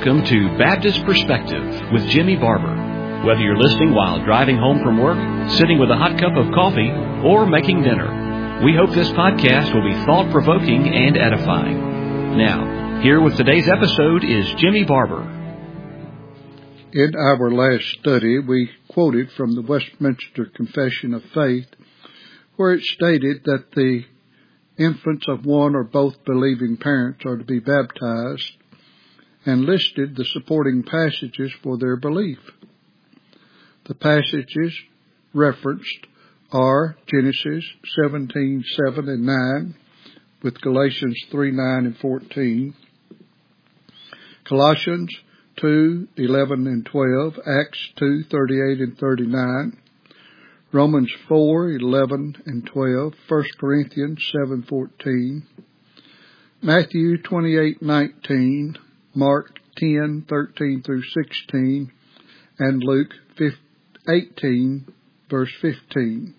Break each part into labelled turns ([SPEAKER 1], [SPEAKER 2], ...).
[SPEAKER 1] Welcome to Baptist Perspective with Jimmy Barber. Whether you're listening while driving home from work, sitting with a hot cup of coffee, or making dinner, we hope this podcast will be thought-provoking and edifying. Now, here with today's episode is Jimmy Barber.
[SPEAKER 2] In our last study, we quoted from the Westminster Confession of Faith, where it stated that the infants of one or both believing parents are to be baptized, and listed the supporting passages for their belief. The passages referenced are Genesis 17:7 and 9, with Galatians 3:9 and 14, Colossians 2:11 and 12, Acts 2:38 and 39, Romans 4:11 and 12, 1 Corinthians 7:14, Matthew 28:19, Mark 10:13 through 16, and Luke 18, verse 15.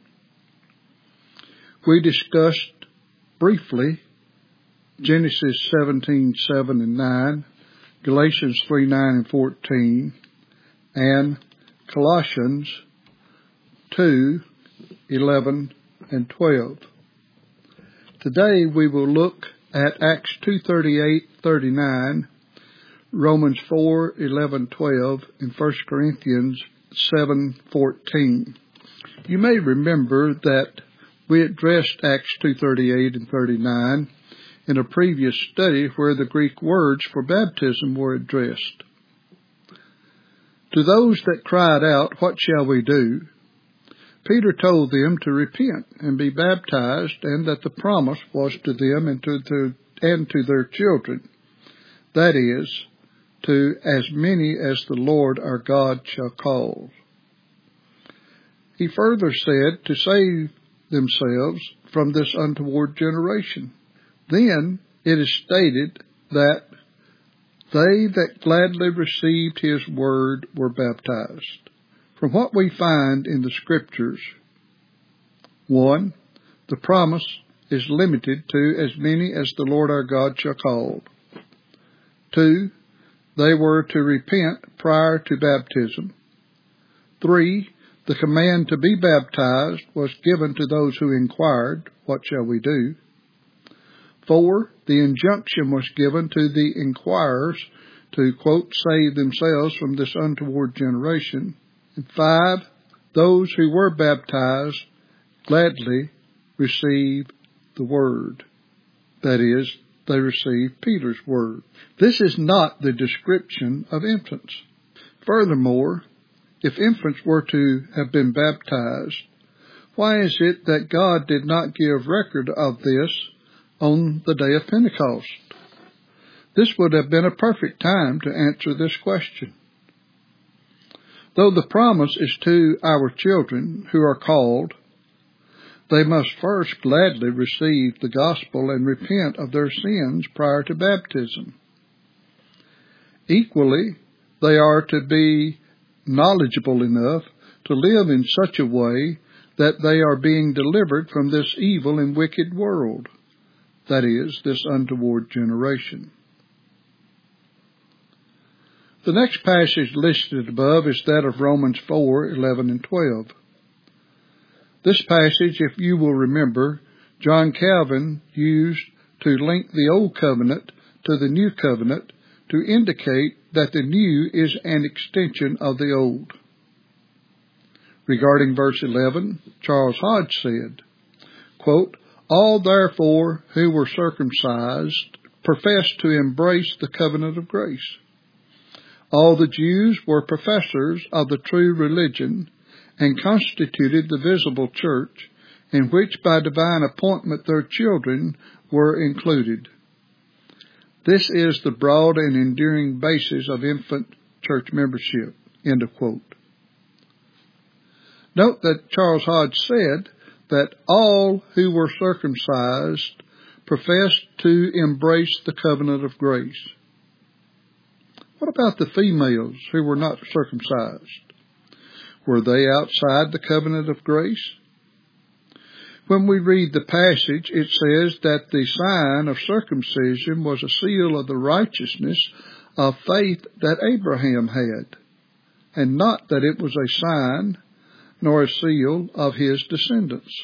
[SPEAKER 2] We discussed briefly Genesis 17:7 and 9, Galatians 3:9 and 14, and Colossians 2:11 and 12. Today we will look at Acts 2:38-39, Romans 4:11-12, and 1 Corinthians 7:14. You may remember that we addressed Acts 2:38 and 39 in a previous study where the Greek words for baptism were addressed. To those that cried out, "What shall we do?" Peter told them to repent and be baptized, and that the promise was to them and to their children, that is, to as many as the Lord our God shall call. He further said to save themselves from this untoward generation. Then it is stated that they that gladly received his word were baptized. From what we find in the Scriptures, 1. The promise is limited to as many as the Lord our God shall call. 2. They were to repent prior to baptism. 3. The command to be baptized was given to those who inquired, "What shall we do?" 4. The injunction was given to the inquirers to, quote, save themselves from this untoward generation. And 5. Those who were baptized gladly received the word. That is, they received Peter's word. This is not the description of infants. Furthermore, if infants were to have been baptized, why is it that God did not give record of this on the day of Pentecost? This would have been a perfect time to answer this question. Though the promise is to our children who are called, they must first gladly receive the gospel and repent of their sins prior to baptism. Equally, they are to be knowledgeable enough to live in such a way that they are being delivered from this evil and wicked world, that is, this untoward generation. The next passage listed above is that of Romans 4:11 and 12. This passage, if you will remember, John Calvin used to link the Old Covenant to the New Covenant to indicate that the New is an extension of the Old. Regarding verse 11, Charles Hodge said, quote, all therefore who were circumcised professed to embrace the covenant of grace. All the Jews were professors of the true religion and constituted the visible church, in which by divine appointment their children were included. This is the broad and enduring basis of infant church membership. End of quote. Note that Charles Hodge said that all who were circumcised professed to embrace the covenant of grace. What about the females who were not circumcised? Were they outside the covenant of grace? When we read the passage, it says that the sign of circumcision was a seal of the righteousness of faith that Abraham had, and not that it was a sign nor a seal of his descendants.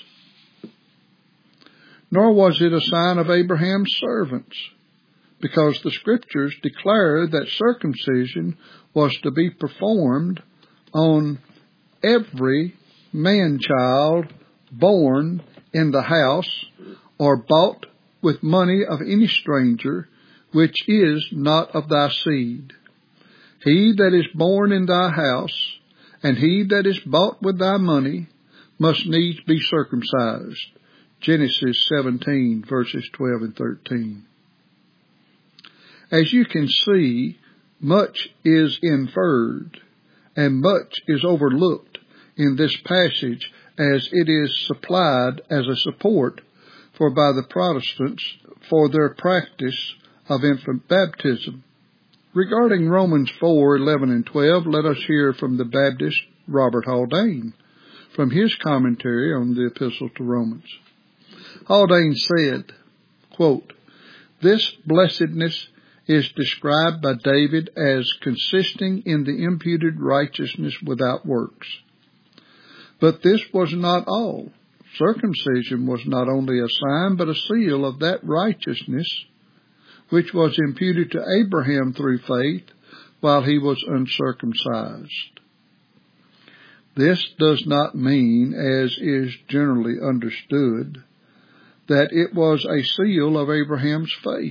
[SPEAKER 2] Nor was it a sign of Abraham's servants, because the Scriptures declare that circumcision was to be performed on every man-child born in the house or bought with money of any stranger, which is not of thy seed. He that is born in thy house, and he that is bought with thy money, must needs be circumcised. Genesis 17, verses 12 and 13. As you can see, much is inferred, and much is overlooked in this passage, as it is supplied as a support by the Protestants for their practice of infant baptism. Regarding Romans 4, 11 and 12, let us hear from the Baptist Robert Haldane from his commentary on the Epistle to Romans. Haldane said, quote, "This blessedness is described by David as consisting in the imputed righteousness without works. But this was not all. Circumcision was not only a sign, but a seal of that righteousness which was imputed to Abraham through faith while he was uncircumcised. This does not mean, as is generally understood, that it was a seal of Abraham's faith.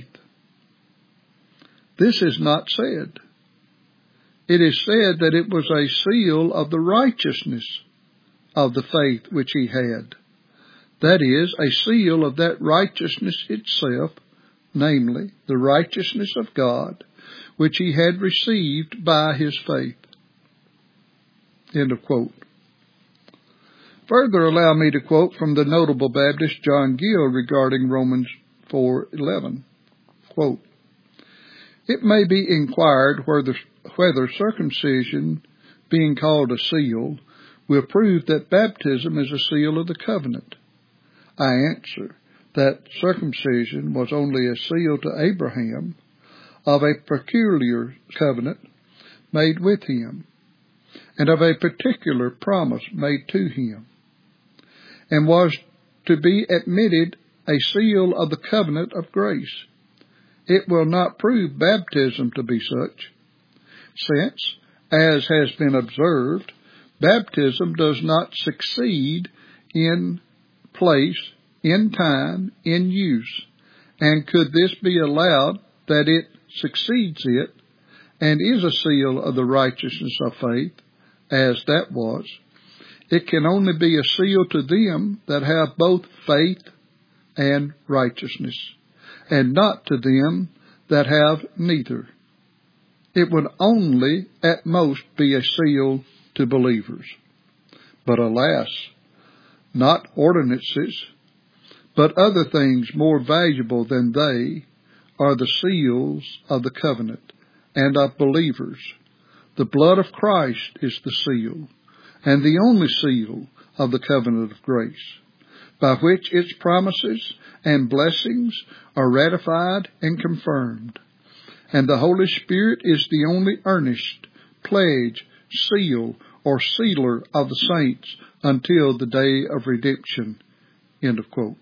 [SPEAKER 2] This is not said. It is said that it was a seal of the righteousness of the faith which he had. That is, a seal of that righteousness itself, namely, the righteousness of God, which he had received by his faith." End of quote. Further, allow me to quote from the notable Baptist John Gill regarding Romans 4:11. Quote, "It may be inquired whether circumcision, being called a seal, will prove that baptism is a seal of the covenant. I answer that circumcision was only a seal to Abraham of a peculiar covenant made with him, and of a particular promise made to him, and was to be admitted a seal of the covenant of grace. It will not prove baptism to be such, since, as has been observed, baptism does not succeed in place, in time, in use, and could this be allowed that it succeeds it, and is a seal of the righteousness of faith, as that was, it can only be a seal to them that have both faith and righteousness, and not to them that have neither. It would only at most be a seal to believers. But alas, not ordinances, but other things more valuable than they are the seals of the covenant and of believers. The blood of Christ is the seal, and the only seal of the covenant of grace, by which its promises and blessings are ratified and confirmed. And the Holy Spirit is the only earnest, pledge, seal, or sealer of the saints until the day of redemption." End of quote.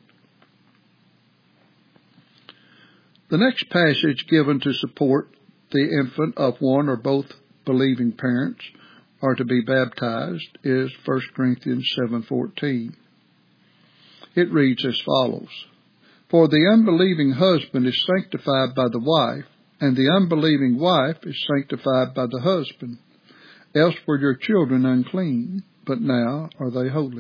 [SPEAKER 2] The next passage given to support the infant of one or both believing parents are to be baptized is 1 Corinthians 7:14. It reads as follows, "For the unbelieving husband is sanctified by the wife, and the unbelieving wife is sanctified by the husband. Else were your children unclean, but now are they holy."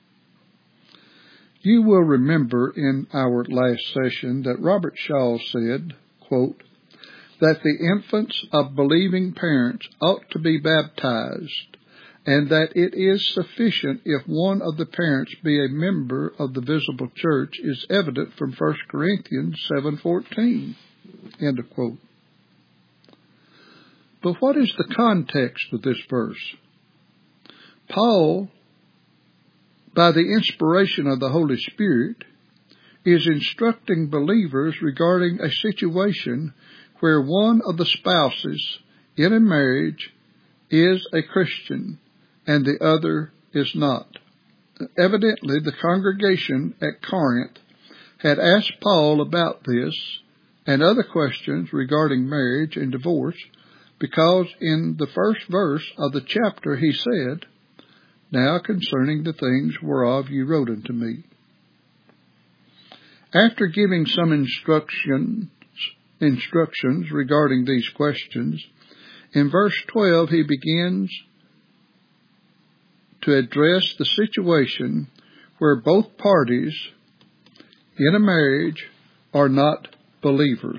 [SPEAKER 2] You will remember in our last session that Robert Shaw said, quote, "that the infants of believing parents ought to be baptized, and that it is sufficient if one of the parents be a member of the visible church is evident from 1 Corinthians 7:14. End of quote. But what is the context of this verse? Paul, by the inspiration of the Holy Spirit, is instructing believers regarding a situation where one of the spouses in a marriage is a Christian and the other is not. Evidently, the congregation at Corinth had asked Paul about this and other questions regarding marriage and divorce, because in the first verse of the chapter he said, "Now concerning the things whereof you wrote unto me." After giving some instructions regarding these questions, in verse 12 he begins to address the situation where both parties in a marriage are not believers.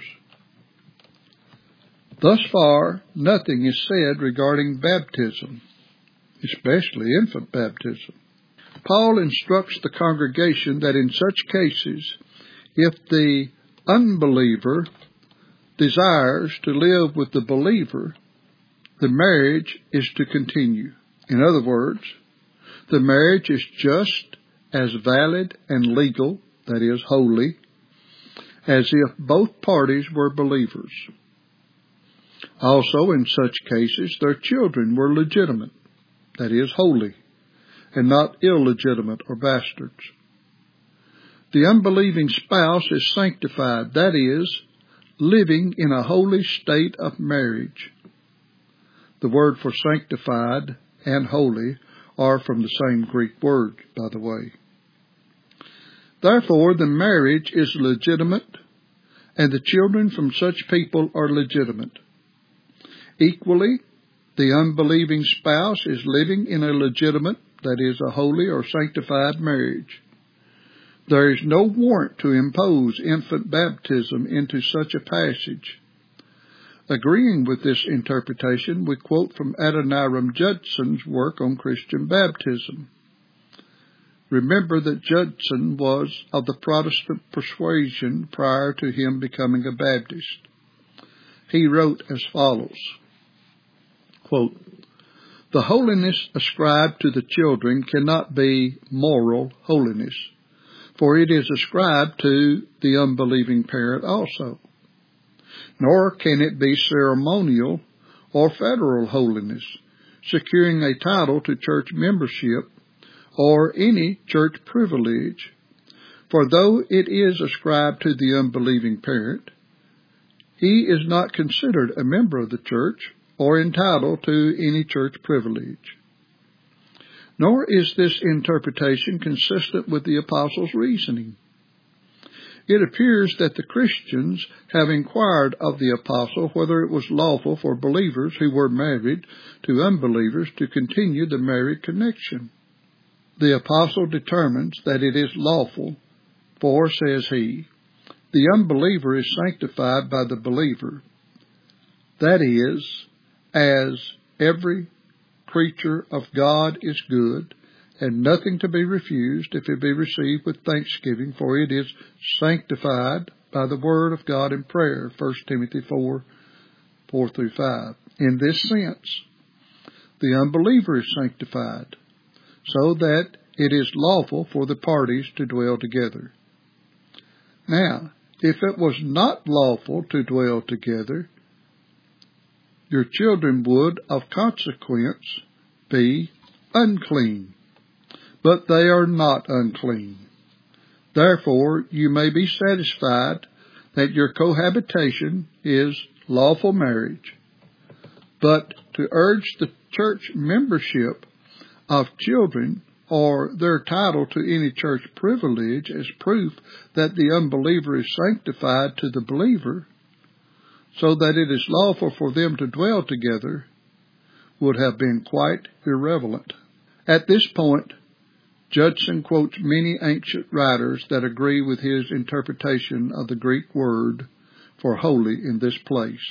[SPEAKER 2] Thus far, nothing is said regarding baptism, especially infant baptism. Paul instructs the congregation that in such cases, if the unbeliever desires to live with the believer, the marriage is to continue. In other words, the marriage is just as valid and legal, that is, holy, as if both parties were believers. Also, in such cases, their children were legitimate, that is, holy, and not illegitimate or bastards. The unbelieving spouse is sanctified, that is, living in a holy state of marriage. The word for sanctified and holy are from the same Greek word, by the way. Therefore, the marriage is legitimate, and the children from such people are legitimate. Equally, the unbelieving spouse is living in a legitimate, that is, a holy or sanctified marriage. There is no warrant to impose infant baptism into such a passage. Agreeing with this interpretation, we quote from Adoniram Judson's work on Christian baptism. Remember that Judson was of the Protestant persuasion prior to him becoming a Baptist. He wrote as follows, quote, "The holiness ascribed to the children cannot be moral holiness, for it is ascribed to the unbelieving parent also. Nor can it be ceremonial or federal holiness, securing a title to church membership or any church privilege, for though it is ascribed to the unbelieving parent, he is not considered a member of the church or entitled to any church privilege. Nor is this interpretation consistent with the apostles' reasoning. It appears that the Christians have inquired of the apostle whether it was lawful for believers who were married to unbelievers to continue the married connection. The apostle determines that it is lawful, for, says he, the unbeliever is sanctified by the believer. That is, as every creature of God is good, and nothing to be refused if it be received with thanksgiving, for it is sanctified by the word of God in prayer, 1 Timothy 4:4-5. In this sense, the unbeliever is sanctified, so that it is lawful for the parties to dwell together. Now, if it was not lawful to dwell together, your children would, of consequence, be unclean. But they are not unclean. Therefore, you may be satisfied that your cohabitation is lawful marriage. But to urge the church membership of children or their title to any church privilege as proof that the unbeliever is sanctified to the believer, so that it is lawful for them to dwell together, would have been quite irrelevant. At this point, Judson quotes many ancient writers that agree with his interpretation of the Greek word for holy in this place.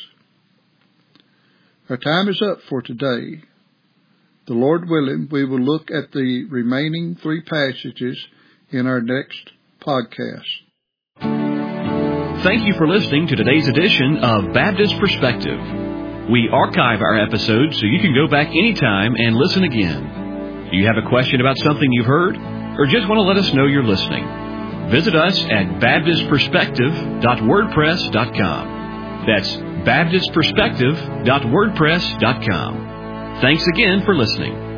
[SPEAKER 2] Our time is up for today. The Lord willing, we will look at the remaining 3 passages in our next podcast.
[SPEAKER 1] Thank you for listening to today's edition of Baptist Perspective. We archive our episodes so you can go back anytime and listen again. Do you have a question about something you've heard, or just want to let us know you're listening? Visit us at baptistperspective.wordpress.com. That's baptistperspective.wordpress.com. Thanks again for listening.